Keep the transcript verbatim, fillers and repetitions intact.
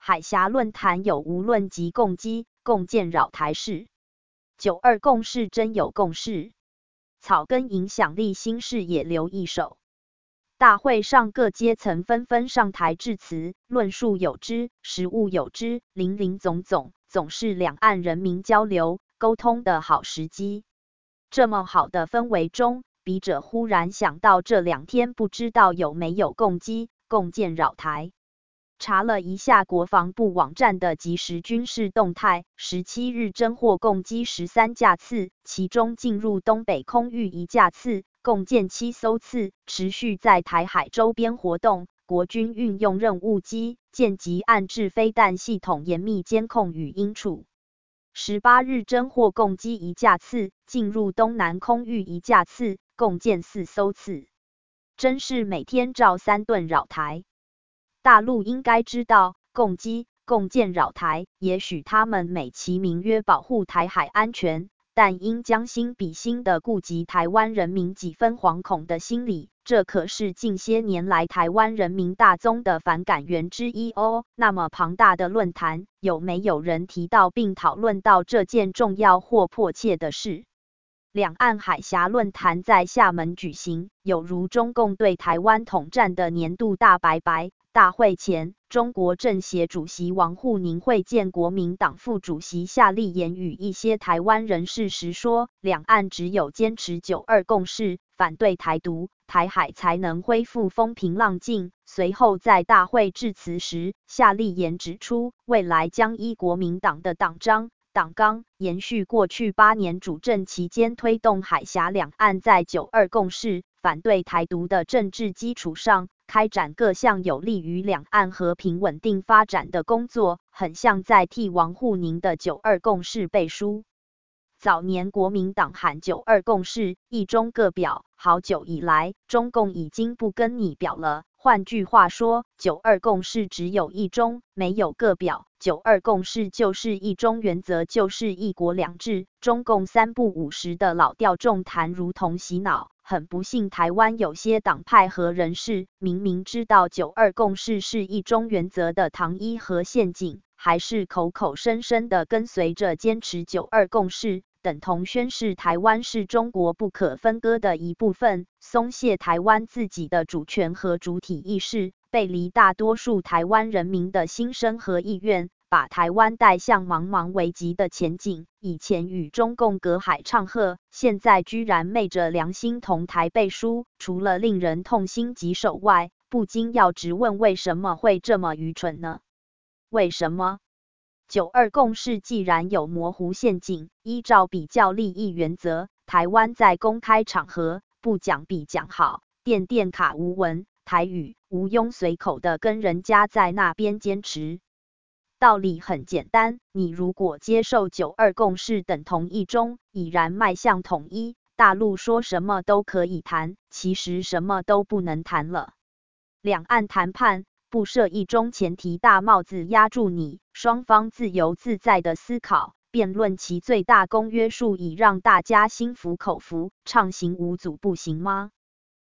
海峡论坛有无论及共机、共建扰台事。九二共识真有共识，草根影响力新事也留一手。大会上各阶层纷纷上台致辞，论述有之，实务有之，林林总总，总是两岸人民交流沟通的好时机。这么好的氛围中，笔者忽然想到这两天不知道有没有共机、共建扰台。查了一下国防部网站的即时军事动态，十七日侦获共机十三架次，其中进入东北空域一架次，共建七艘次，持续在台海周边活动。国军运用任务机、舰及岸置飞弹系统严密监控与应处。十八日侦获共机一架次，进入东南空域一架次，共建四艘次。真是每天照三顿扰台。大陆应该知道，共机、共建扰台，也许他们美其名曰保护台海安全，但应将心比心的顾及台湾人民几分惶恐的心理，这可是近些年来台湾人民大宗的反感源之一哦。那么庞大的论坛，有没有人提到并讨论到这件重要或迫切的事？两岸海峡论坛在厦门举行，有如中共对台湾统战的年度大拜拜。大会前，中国政协主席王沪宁会见国民党副主席夏立言与一些台湾人士时说，两岸只有坚持九二共识，反对台独，台海才能恢复风平浪静。随后在大会致辞时，夏立言指出，未来将依国民党的党章、党纲，延续过去八年主政期间推动海峡两岸在九二共识、反对台独的政治基础上，开展各项有利于两岸和平稳定发展的工作，很像在替王沪宁的九二共识背书。早年国民党喊九二共识，一中各表，好久以来，中共已经不跟你表了。换句话说，九二共识只有一中，没有各表。九二共识就是一中原则，就是一国两制。中共三不五时的老调重弹，如同洗脑。很不幸，台湾有些党派和人士明明知道九二共识是一中原则的糖衣和陷阱，还是口口声声的跟随着坚持九二共识，等同宣示台湾是中国不可分割的一部分，松懈台湾自己的主权和主体意识，背离大多数台湾人民的心声和意愿，把台湾带向茫茫危急的前景。以前与中共隔海唱和，现在居然昧着良心同台背书，除了令人痛心疾首外，不禁要直问为什么会这么愚蠢呢？为什么？九二共识既然有模糊陷阱，依照比较利益原则，台湾在公开场合不讲比讲好，电电卡无文，台语无庸随口的跟人家在那边坚持。道理很简单，你如果接受九二共识等同一中，已然迈向统一，大陆说什么都可以谈，其实什么都不能谈了。两岸谈判不设一中前提大帽子压住你，双方自由自在的思考，辩论其最大公约数，以让大家心服口服，畅行无阻，不行吗？